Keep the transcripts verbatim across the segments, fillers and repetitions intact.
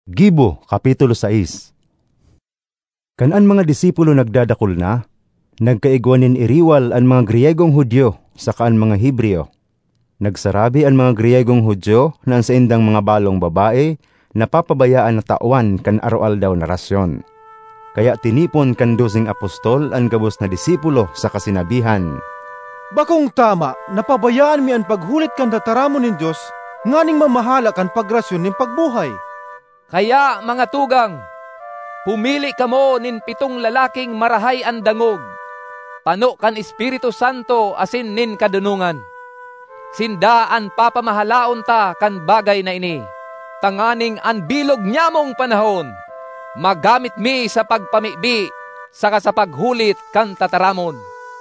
Gibo, Kapitulo sais. Kanan mga disipulo nagdadakol na, nagkaigwanin iriwal ang mga Griyegong Hudyo sa kaan mga Hebreo. Nagsarabi ang mga Griyegong Hudyo na sa indang mga balong babae, napapabayaan na tawan kan aroal daw na rasyon. Kaya tinipon kan dosing apostol ang gabos na disipulo sa kasinabihan, bakong tama, napabayaan mi ang paghulit kan dataramon nin Diyos, nganing mamahala kan pagrasyon nin pagbuhay. Kaya mga tugang, pumili kamo nin pitong lalaking marahay ang dangog, pano kan Espiritu Santo asin nin kadunungan. Sindaan papamahalaon ta kan bagay na ini, tanganing an bilog nyamong panahon, magamit mi sa pagpamibi, saka sa paghulit kan tataramon.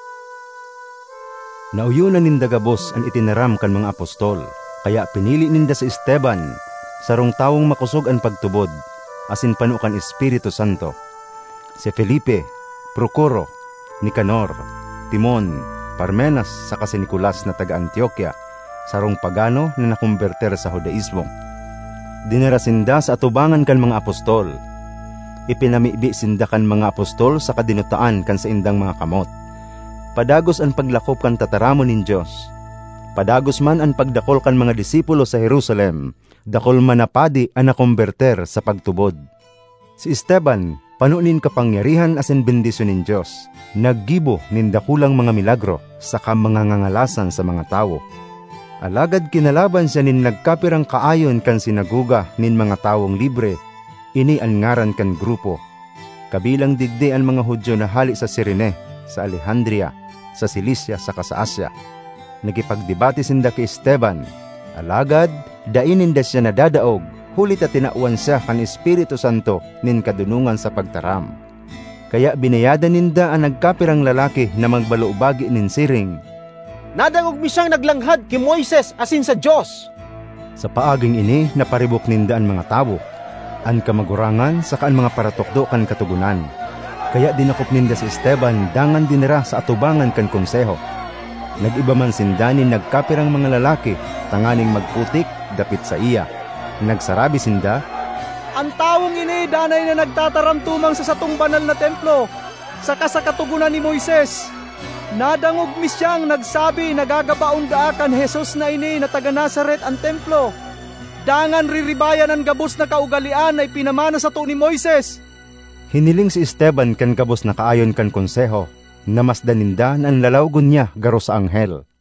Nauyunan ninda gabos ang itinaram kan mga apostol, kaya pinili ninda si Esteban, sarong tawong makusog ang pagtubod, asin pano kan Espiritu Santo. Si Felipe, Procoro, Nicanor, Timon, Parmenas, saka si Nicolas na taga Antioquia, sarong pagano na nakumberter sa Judaismo. Dinarasinda sa atubangan kan mga apostol. Ipinamibi sinda kan mga apostol sa kadinutaan kan sa indang mga kamot. Padagos ang paglakop kan tataramon nin Diyos. Padagos man ang pagdakol kan mga disipulo sa Jerusalem, dakol manapadi ang nakumberter sa pagtubod. Si Esteban, panunin kapangyarihan asin bendisyon nin Diyos, naggibo nin dakulang mga milagro, saka mga ngangalasan sa mga tao. Alagad kinalaban siya nin nagkapirang kaayon kan sinaguga nin mga tawong libre, ini ang ngaran kan grupo. Kabilang digdi ang mga Hudyo na hali sa Cirene, sa Alejandria, sa Cilicia, saka sa Asya. Nagipagdebate sinda kay Esteban, alagad dainin da siya nadadaog, hulit at tinauan siya kan Espiritu Santo nin kadunungan sa pagtaram. Kaya binayadan ninda ang nagkapirang lalaki na magbalubagi nin siring, nadangog mi siyang naglanghad kay Moises asin sa Diyos. Sa paaging ini naparibok ninda ang mga tao, ang kamagurangan saka ang mga paratokdo kan katugunan. Kaya dinakop ninda si Esteban dangan dinara sa atubangan kan konseho. Nag-iba man sindanin nagkapirang mga lalaki, tanganing magputik, dapit sa iya. Nagsarabi sinda, ang tawong ini danay na nagtataram tumang sa satong banal na templo, saka sa katugunan ni Moises. Nadangog mi siyang nagsabi nagagabaon daakan Jesus na ini na taga Nazaret ang templo. Dangan riribayan ang gabos na kaugalian ay pinamana sa to ni Moises. Hiniling si Esteban kan gabos na kaayon kan konseho, namasdan ninda ang lalawgon niya garo sa anghel.